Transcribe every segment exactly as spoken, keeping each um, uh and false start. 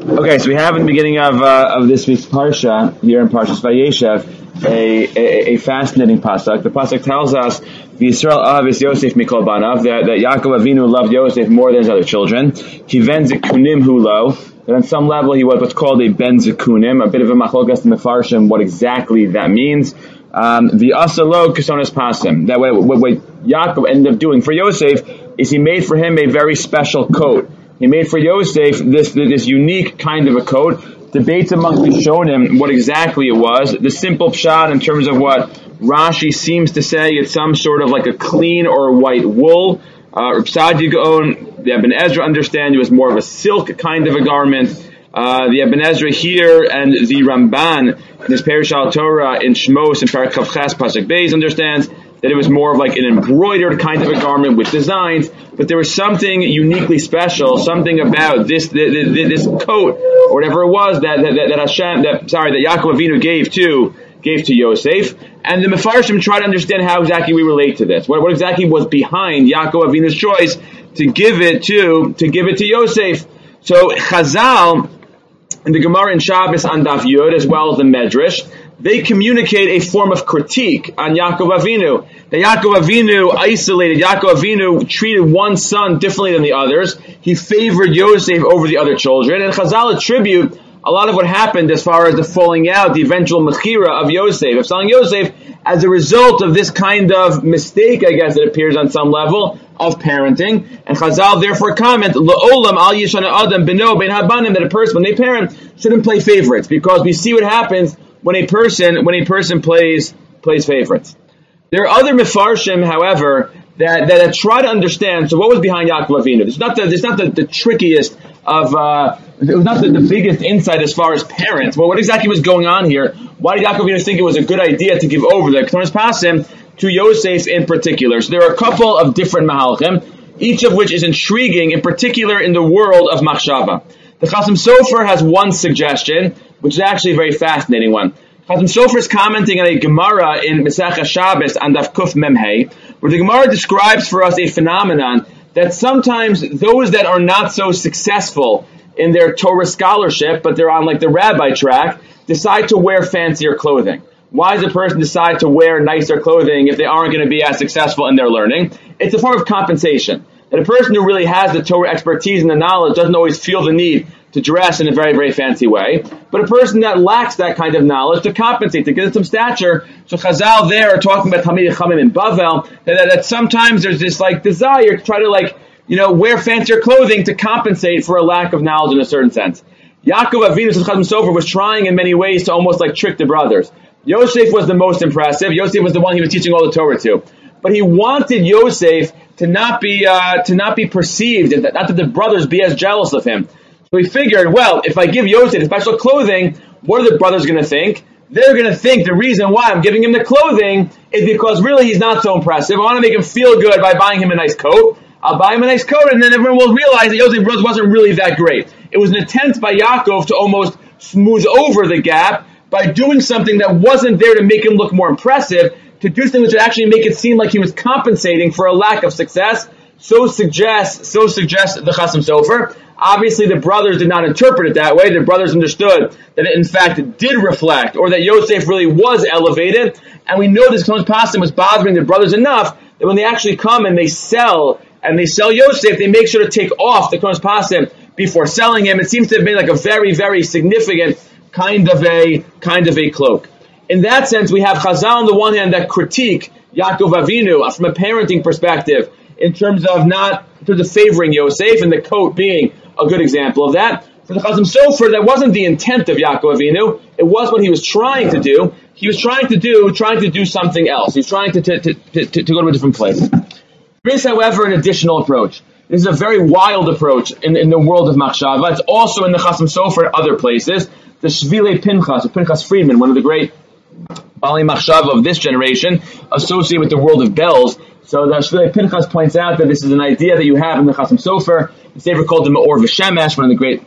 Okay, so we have in the beginning of uh, of this week's parsha here in Parshas Vayeshev a, a, a fascinating pasuk. The pasuk tells us Yisrael ahavis Yosef mikol banav, that, that Yaakov Avinu loved Yosef more than his other children. Kiven zikunim hulo, that on some level he was what's called a ben zikunim, a bit of a machlokas in the Farshim, what exactly that means. Um, the asalo kisonas pasim, that what, what, what Yaakov ended up doing for Yosef is he made for him a very special coat. He made for Yosef this this unique kind of a coat. Debates amongst Rishonim what exactly it was. The simple pshat in terms of what Rashi seems to say, it's some sort of like a clean or white wool. Uh, Reb Saadia Gaon, the Ibn Ezra understand it was more of a silk kind of a garment. Uh, the Ibn Ezra here and the Ramban in his Perush al Torah in Shmos and Parak Chav Ches Pasuk Beis understands that it was more of like an embroidered kind of a garment with designs, but there was something uniquely special, something about this this, this coat or whatever it was that that, that Hashem, that sorry, that Yaakov Avinu gave to gave to Yosef, and the Mefarshim try to understand how exactly we relate to this. What, what exactly was behind Yaakov Avinu's choice to give it to to give it to Yosef? So Chazal and the Gemara in Shabbos on Daf Yud, as well as the Medrash, they communicate a form of critique on Yaakov Avinu. That Yaakov Avinu isolated, Yaakov Avinu treated one son differently than the others. He favored Yosef over the other children. And Chazal attribute a lot of what happened as far as the falling out, the eventual mechira of Yosef, of selling Yosef, as a result of this kind of mistake, I guess it appears on some level, of parenting. And Chazal therefore comment, L'olam al yishana adam beno ben habanim, that a person, when they parent, shouldn't play favorites, because we see what happens when a person when a person plays plays favorites. There are other mefarshim, however, that, that try to understand. So, what was behind Yaakov Avinu? It's not the it's not the, the trickiest of uh, it was not the, the biggest insight as far as parents. Well, what exactly was going on here? Why did Yaakov Avinu think it was a good idea to give over the Ketonis Pasim to Yosef in particular? So, there are a couple of different mahalchim, each of which is intriguing, in particular in the world of machshava. The Chasam Sofer has one suggestion, which is actually a very fascinating one. Chasam Sofer is commenting on a Gemara in Masechah Shabbos on Daf Kuf Memhei, where the Gemara describes for us a phenomenon that sometimes those that are not so successful in their Torah scholarship, but they're on like the rabbi track, decide to wear fancier clothing. Why does a person decide to wear nicer clothing if they aren't going to be as successful in their learning? It's a form of compensation. That a person who really has the Torah expertise and the knowledge doesn't always feel the need to dress in a very, very fancy way. But a person that lacks that kind of knowledge to compensate, to get some stature. So Chazal there are talking about Talmidei Chachamim in Bavel, that, that, that sometimes there's this like desire to try to like, you know, wear fancier clothing to compensate for a lack of knowledge in a certain sense. Yaakov Avinu, says Chasam Sofer, was trying in many ways to almost like trick the brothers. Yosef was the most impressive. Yosef was the one he was teaching all the Torah to. But he wanted Yosef to not be uh, to not be perceived, not that the brothers be as jealous of him. So he figured, well, if I give Yosef special clothing, what are the brothers going to think? They're going to think the reason why I'm giving him the clothing is because really he's not so impressive. I want to make him feel good by buying him a nice coat. I'll buy him a nice coat, and then everyone will realize that Yosef wasn't really that great. It was an attempt by Yaakov to almost smooth over the gap by doing something that wasn't there to make him look more impressive, to do something which would actually make it seem like he was compensating for a lack of success. So suggests, so suggests the Chasam Sofer. Obviously, the brothers did not interpret it that way. The brothers understood that it, in fact, did reflect, or that Yosef really was elevated. And we know this Ketonis Pasim was bothering the brothers enough that when they actually come and they sell, and they sell Yosef, they make sure to take off the Ketonis Pasim before selling him. It seems to have been like a very, very significant kind of a kind of a cloak. In that sense, we have Chazal on the one hand that critique Yaakov Avinu from a parenting perspective in terms of not in terms of favoring Yosef, and the coat being a good example of that. For the Chasam Sofer, that wasn't the intent of Yaakov Avinu. It was what he was trying to do. He was trying to do trying to do something else. He was trying to to, to, to, to go to a different place. There is, however, an additional approach. This is a very wild approach in, in the world of Machshava. It's also in the Chasam Sofer and other places. The Shvilei Pinchas, or Pinchas Friedman, one of the great Bali Machshava of this generation, associated with the world of bells. So the Shvilei Pinchas points out that this is an idea that you have in the Chasam Sofer. The Sefer called the Me'or V'Shemesh, one of the great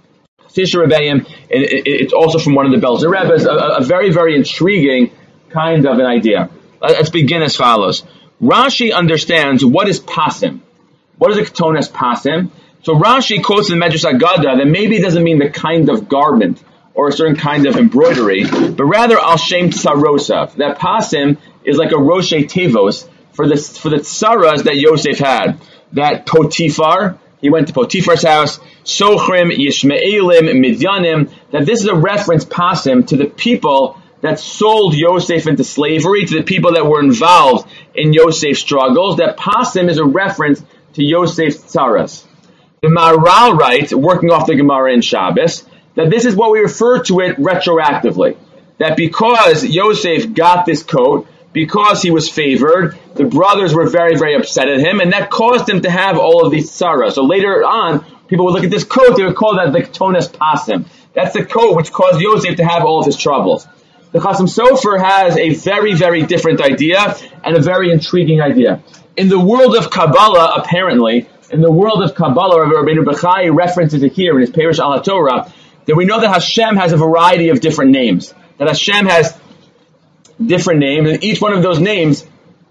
Fisher Rebbeim. It, it, it's also from one of the Belzer Rebbes, a, a very, very intriguing kind of an idea. Let's begin as follows. Rashi understands what is Pasim. What is a Ketonis Pasim? So Rashi quotes in the Medrash Agada that maybe it doesn't mean the kind of garment or a certain kind of embroidery, but rather al shem tsarosav. That pasim is like a roshe tevos for the for the tsaras that Yosef had. That Potifar, he went to Potifar's house, Sochrim, Yishmaelim, Midyanim, that this is a reference pasim to the people that sold Yosef into slavery, to the people that were involved in Yosef's struggles. That pasim is a reference to Yosef's tsaras. The Maharal writes, working off the Gemara in Shabbos, that this is what we refer to it retroactively. That because Yosef got this coat, because he was favored, the brothers were very, very upset at him, and that caused him to have all of these tsaras. So later on, people would look at this coat, they would call that the Ketones Pasim. That's the coat which caused Yosef to have all of his troubles. The Chasam Sofer has a very, very different idea, and a very intriguing idea. In the world of Kabbalah, apparently, in the world of Kabbalah, Rabbeinu Bechai references it here in his Perush al HaTorah, that we know that Hashem has a variety of different names. That Hashem has different names, and each one of those names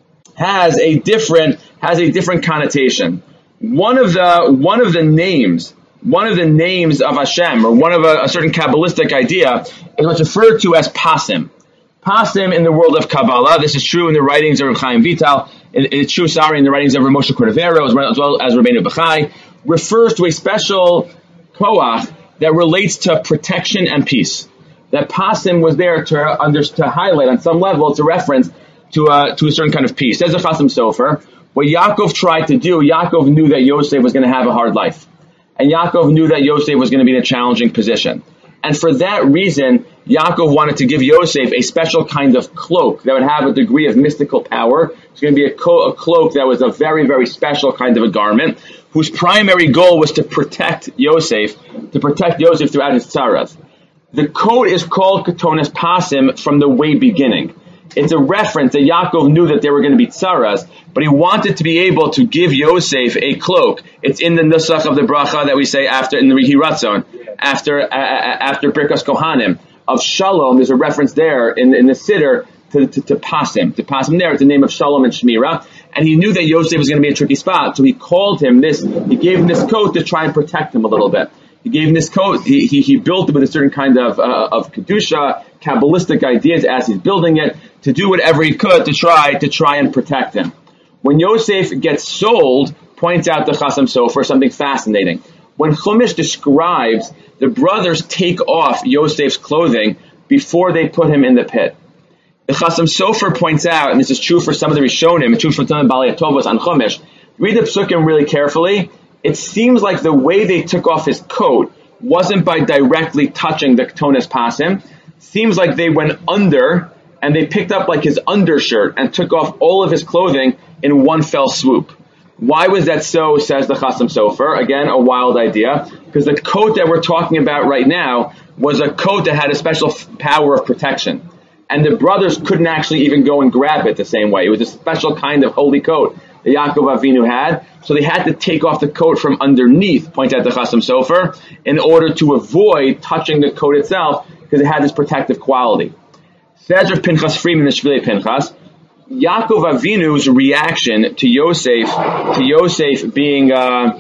has a different has a different connotation. One of the one of the names, one of the names of Hashem, or one of a, a certain Kabbalistic idea, is what's referred to as Pasim. Pasim in the world of Kabbalah. This is true in the writings of Reb Chaim Vital. It, it's true, sorry, in the writings of Rav Moshe Cordovero, as well as, well as Rabbeinu Bechai. Refers to a special koach that relates to protection and peace. That Pasim was there to under, to highlight on some level, it's a reference to a, to a certain kind of peace. Says the Chasam Sofer, what Yaakov tried to do, Yaakov knew that Yosef was going to have a hard life. And Yaakov knew that Yosef was going to be in a challenging position. And for that reason, Yaakov wanted to give Yosef a special kind of cloak that would have a degree of mystical power. It's going to be a, co- a cloak that was a very, very special kind of a garment, whose primary goal was to protect Yosef, to protect Yosef throughout his tzaras. The coat is called Ketones Pasim from the way beginning. It's a reference that Yaakov knew that there were going to be tzaras, but he wanted to be able to give Yosef a cloak. It's in the nusach of the bracha that we say after, in the Rihiratzon, after, uh, after Birkas Kohanim, of Shalom. There's a reference there in, in the Siddur to, to, to Pasim. To Pasim there, it's the name of Shalom and Shmira. And he knew that Yosef was going to be in a tricky spot, so he called him this, he gave him this coat to try and protect him a little bit. He gave him this coat. He, he, he built it with a certain kind of, uh, of Kedusha, Kabbalistic ideas as he's building it, to do whatever he could to try, to try and protect him. When Yosef gets sold, points out the Chasam Sofer something fascinating. When Chumash describes, the brothers take off Yosef's clothing before they put him in the pit. The Chasam Sofer points out, and this is true for some of the Rishonim, it's true for some of the Balei Tovos on Chumash, read the Psukim really carefully. It seems like the way they took off his coat wasn't by directly touching the Ketones Pasim. Seems like they went under and they picked up like his undershirt and took off all of his clothing in one fell swoop. Why was that so, says the Chasam Sofer? Again, a wild idea. Because the coat that we're talking about right now was a coat that had a special f- power of protection. And the brothers couldn't actually even go and grab it the same way. It was a special kind of holy coat that Yaakov Avinu had. So they had to take off the coat from underneath, point out the Chasam Sofer, in order to avoid touching the coat itself, because it had this protective quality. Says Rav Pinchas Friedman, the Shvilei Pinchas, Yaakov Avinu's reaction to Yosef, to Yosef being, uh,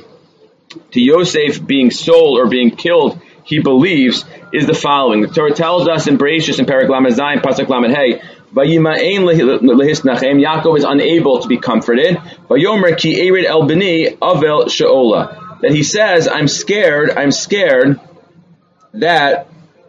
to Yosef being sold or being killed, he believes, is the following. The Torah tells us in Bereshis in Perek Lamed Zayin, Pasuk Lamed Hey, Vayima'ein lehisnachem, Yaakov is unable to be comforted. Vayomer ki erid el b'ni avel she'ola. That he says, I'm scared, I'm scared that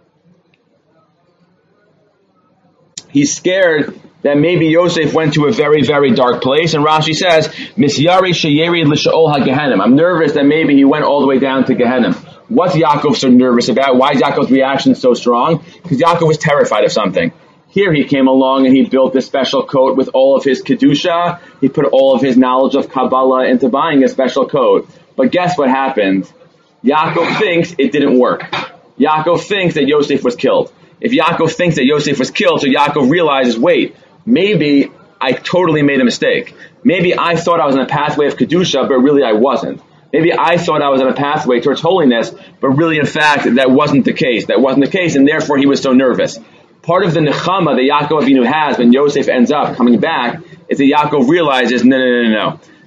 he's scared that maybe Yosef went to a very, very dark place. And Rashi says, Misyari sheyerid l'she'ol ha-Gehenim. I'm nervous that maybe he went all the way down to Gehenim. What's Yaakov so nervous about? Why is Yaakov's reaction so strong? Because Yaakov was terrified of something. Here he came along and he built this special coat with all of his Kedusha. He put all of his knowledge of Kabbalah into buying a special coat. But guess what happened? Yaakov thinks it didn't work. Yaakov thinks that Yosef was killed. If Yaakov thinks that Yosef was killed, so Yaakov realizes, wait, maybe I totally made a mistake. Maybe I thought I was on a pathway of Kedusha, but really I wasn't. Maybe I thought I was on a pathway towards holiness, but really in fact that wasn't the case. That wasn't the case, and therefore he was so nervous. Part of the nechama that Yaakov Avinu has when Yosef ends up coming back is that Yaakov realizes, no, no, no, no, no.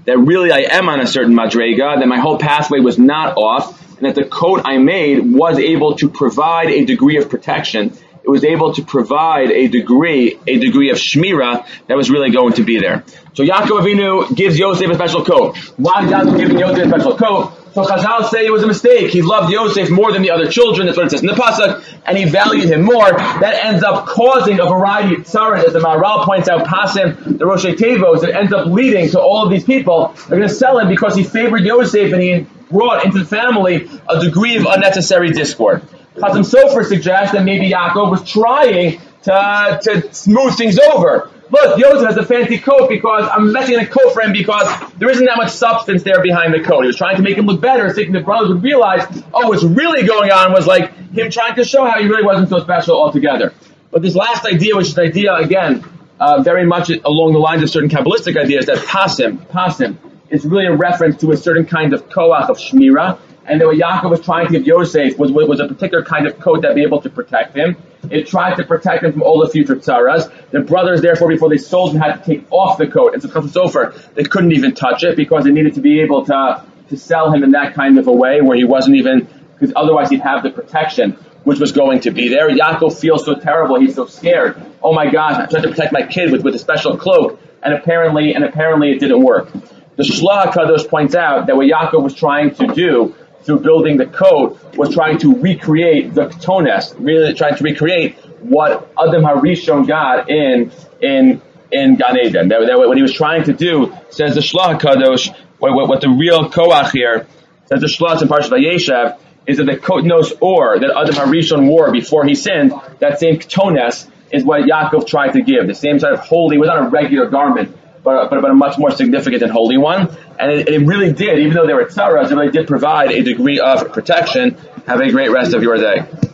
that really I am on a certain madrega, that my whole pathway was not off, and that the coat I made was able to provide a degree of protection. It was able to provide a degree, a degree of shmira that was really going to be there. So Yaakov Avinu gives Yosef a special coat. Why is Yaakov giving Yosef a special coat? So Chazal say it was a mistake. He loved Yosef more than the other children. That's what it says in the pasuk, and he valued him more. That ends up causing a variety of tzaras, as the Maharal points out, Pasim, the Roshei Tevos, that ends up leading to all of these people. They're going to sell him because he favored Yosef and he brought into the family a degree of unnecessary discord. Chazam Sofer suggests that maybe Yaakov was trying to to smooth things over. Look, Yosef has a fancy coat because I'm making a coat for him because there isn't that much substance there behind the coat. He was trying to make him look better, thinking the brothers would realize, oh, what's really going on was like him trying to show how he really wasn't so special altogether. But this last idea, which is an idea, again, uh, very much along the lines of certain Kabbalistic ideas, that pasim, pasim, is really a reference to a certain kind of koach of shmira, and that what Yaakov was trying to give Yosef was, was a particular kind of coat that would be able to protect him. It tried to protect him from all the future tzaras. The brothers, therefore, before they sold him, had to take off the coat. And so Chazam Sofer, they couldn't even touch it because they needed to be able to to sell him in that kind of a way where he wasn't even, because otherwise he'd have the protection which was going to be there. Yaakov feels so terrible, he's so scared. Oh my gosh, I tried to protect my kid with, with a special cloak, and apparently, and apparently it didn't work. The Shlach HaKadosh points out that what Yaakov was trying to do through building the coat was trying to recreate the Ketones, really trying to recreate what Adam HaRishon got in in in Gan Eden. That, that what he was trying to do, says the Shlach HaKadosh, what, what, what the real koach here, says the Shlach in Parashat Vayeshev, is that the Kotnos or that Adam HaRishon wore before he sinned, that same Ketones is what Yaakov tried to give. The same sort of holy, it was not a regular garment, but, but, but a much more significant and holy one. And it, it really did, even though there were tzaras, it really did provide a degree of protection. Have a great rest of your day.